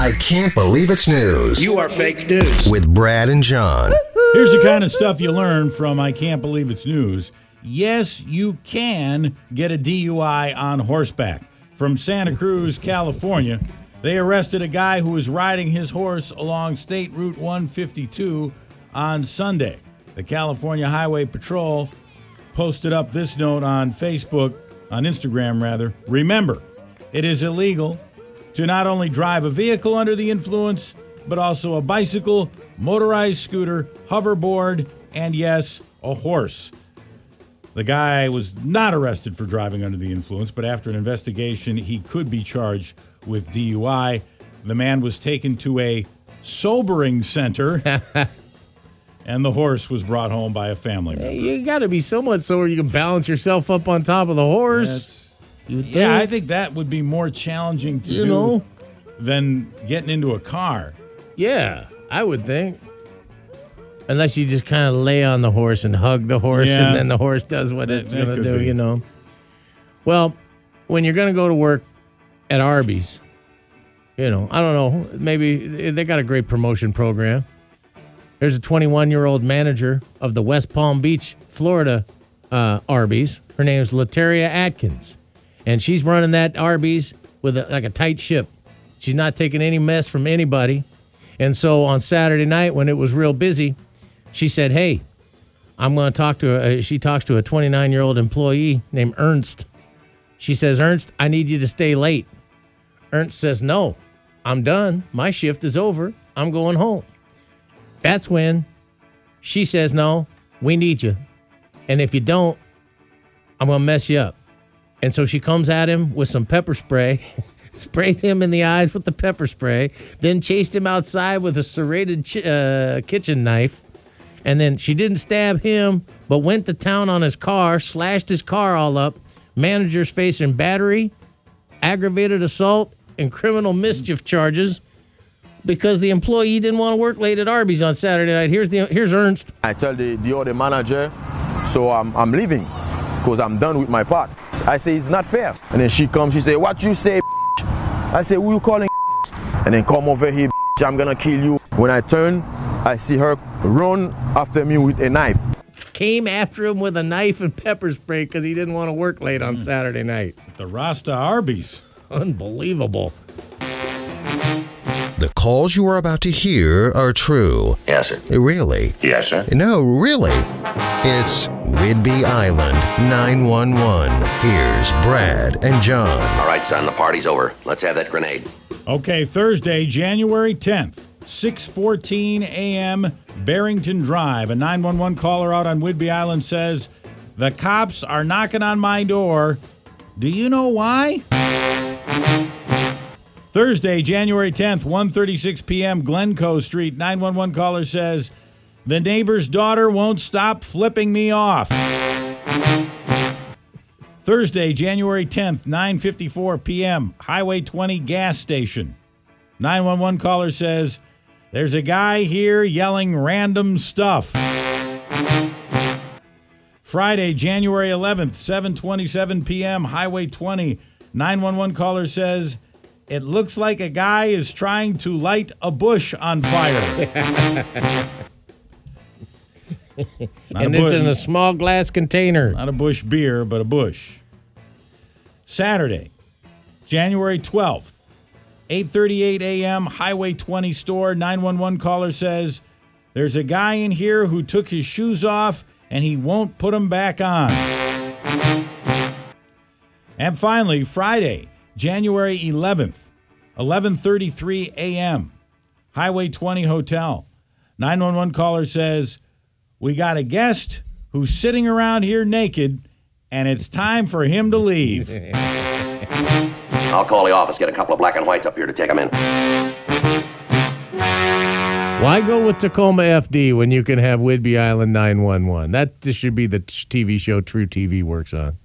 I Can't Believe It's News. You are fake news. With Brad and John. Here's the kind of stuff you learn from I Can't Believe It's News. Yes, you can get a DUI on horseback. From Santa Cruz, California, they arrested a guy who was riding his horse along State Route 152 on Sunday. The California Highway Patrol posted up this note on Instagram rather. Remember, it is illegal to not only drive a vehicle under the influence, but also a bicycle, motorized scooter, hoverboard, and yes, a horse. The guy was not arrested for driving under the influence, but after an investigation, he could be charged with DUI. The man was taken to a sobering center, and the horse was brought home by a family member. You got to be somewhat sober you can balance yourself up on top of the horse. Yeah, I think that would be more challenging to do than getting into a car. Yeah, I would think. Unless you just kind of lay on the horse and hug the horse, and then the horse does what it's going to do, Well, when you're going to go to work at Arby's, I don't know, maybe they got a great promotion program. There's a 21-year-old manager of the West Palm Beach, Florida Arby's. Her name is Lateria Atkins, and she's running that Arby's with like a tight ship. She's not taking any mess from anybody. And so on Saturday night when it was real busy, she said, hey, I'm going to talk to she talks to a 29-year-old employee named Ernst. She says, Ernst, I need you to stay late. Ernst says, no, I'm done. My shift is over. I'm going home. That's when she says, no, we need you. And if you don't, I'm going to mess you up. And so she comes at him with some pepper spray, sprayed him in the eyes with the pepper spray, then chased him outside with a serrated kitchen knife. And then she didn't stab him, but went to town on his car, slashed his car all up. Manager's facing battery, aggravated assault, and criminal mischief charges because the employee didn't want to work late at Arby's on Saturday night. Here's Ernst. I tell the other manager, so I'm leaving because I'm done with my part. I say, it's not fair. And then she comes, she say, what you say, I say, who you calling? And then come over here, I'm going to kill you. When I turn, I see her run after me with a knife. Came after him with a knife and pepper spray because he didn't want to work late on Saturday night. The Rasta Arby's. Unbelievable. The calls you are about to hear are true. Yes, sir. Really? Yes, sir. No, really. It's Whidbey Island 911. Here's Brad and John. All right, son, the party's over. Let's have that grenade. Okay, Thursday, January 10th, 6:14 a.m., Barrington Drive. A 911 caller out on Whidbey Island says, the cops are knocking on my door. Do you know why? Thursday, January 10th, 1:36 p.m., Glencoe Street. 911 caller says, the neighbor's daughter won't stop flipping me off. Thursday, January 10th, 9:54 p.m., Highway 20 gas station. 911 caller says, there's a guy here yelling random stuff. Friday, January 11th, 7:27 p.m., Highway 20. 911 caller says, it looks like a guy is trying to light a bush on fire. And it's in a small glass container. Not a Bush beer, but a bush. Saturday, January 12th, 8:38 a.m., Highway 20 store. 911 caller says, there's a guy in here who took his shoes off and he won't put them back on. And finally, Friday, January 11th, 11:33 a.m., Highway 20 hotel. 911 caller says, we got a guest who's sitting around here naked, and it's time for him to leave. I'll call the office, get a couple of black and whites up here to take them in. Why go with Tacoma FD when you can have Whidbey Island 911? That should be the TV show True TV works on.